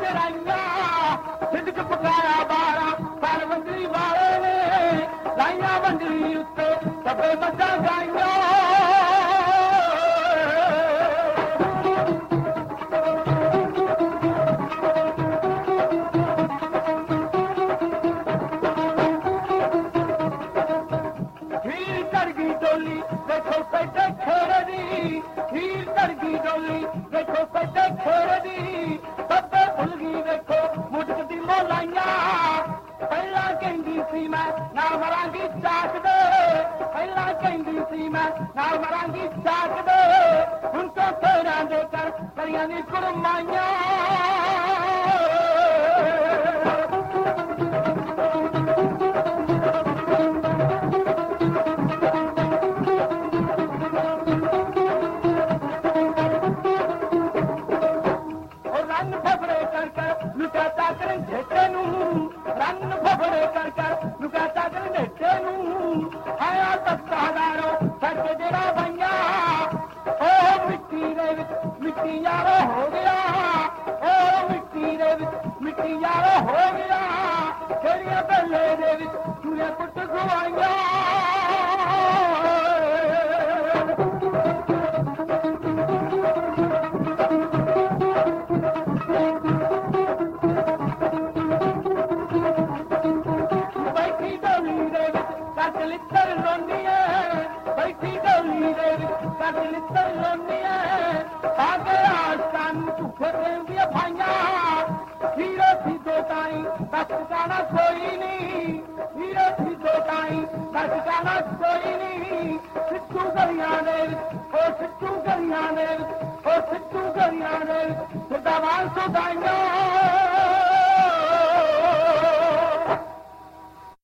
ਚਰਾਈਆਂ ਸਿੱਧਕ ਪਕਾਇਆ ਬਾਰਾ ਪਰ ਵੰਡਰੀ ਵਾਲੇ ਨੇ ਲਾਈਆਂ ਵੰਡਰੀ ਉੱਤੇ ਸਭੇ ਮੱਝਾਂ ਗਾਈਆਂ ਹੀਰ ਚੜ ਗਈ ਡੋਲੀ ਦੇਖੋ ਪੈਟੇ ਖੇੜਦੀ ਹੀਰ ਚੜ ਗਈ ਡੋਲੀ ਦੇਖੋ ਪੈਟੇ ਖੇੜਦੀ ਸਭੇ ਭੁੱਲ ਗਈ ਦੇਖੋ ਮੁੱਢ ਦੀ ਮੋਲਾਈਆਂ ਪਹਿਲਾਂ ਕਹਿੰਦੀ ਸੀ ਮੈਂ ਨਾਲ ਮਰਾਂਗੀ ਚਾਕ ਦੇ ਪਹਿਲਾਂ ਕਹਿੰਦੀ ਸੀ ਮੈਂ ਨਾਲ ਮਰਾਂਗੀ ਚਾਕ ਦੇ ਹੁਣ ਤਾਂ ਤੇਰਾਂ ਦੇ ਕਰ ਕਰੀਆਂ ਨੀ ਕੁਰਮਾਈਆਂ ਰੰਨ ਫਫੜੇ ਕਰ ਲੁਕਾਤਾ ਕਰ ਨੇਟੇ ਨੂੰ ਆਇਆ ਤੱਕਾਦਾਰੋ ਸੱਚ ਜਿਹੜਾ ਬਈਆ ਉਹ ਮਿੱਟੀ ਦੇ ਵਿੱਚ ਮਿੱਟੀ ਯਾਰੋ ਹੋ ਗਿਆ ਉਹ ਮਿੱਟੀ ਦੇ ਵਿੱਚ ਮਿੱਟੀ ਯਾਰੋ ਹੋ ਗਿਆ ਜਿਹੜੀਆਂ ਬੱਲੇ ਦੇ ਵਿੱਚ ਚੂੜੀਆਂ ਕੁੱਟ ਖਵਾਈਆਂ ਲਿੱਤਰ ਲੋਨੀਏ ਬੈਠੀ ਗਲੀ ਦੇ ਵਿੱਚ ਕੱਟ ਲਿੱਤਰ ਲੋਨੀਏ ਆਗੇ ਆਸ਼ਕਾਂ ਨੂੰ ਝੂਠੇ ਦੇਂਦੀਆਂ ਭਾਈਆਂ ਹੀਰੋ ਸਿੱਧੋ ਤਾਈ ਦੱਸ ਜਾਣਾ ਕੋਈ ਨਹੀਂ ਹੀਰੋ ਸਿੱਧੋ ਤਾਈ ਦੱਸ ਜਾਣਾ ਕੋਈ ਨਹੀਂ ਸਿੱਧੂ ਗਲੀਆਂ ਦੇ ਵਿੱਚ ਉਹ ਸਿੱਧੂ ਗਲੀਆਂ ਦੇ ਵਿੱਚ ਉਹ ਸਿੱਧੂ ਗਲੀਆਂ ਦੇ ਵਿੱਚ ਸਦਾਵਾਂ ਸੁਦਾਈਆਂ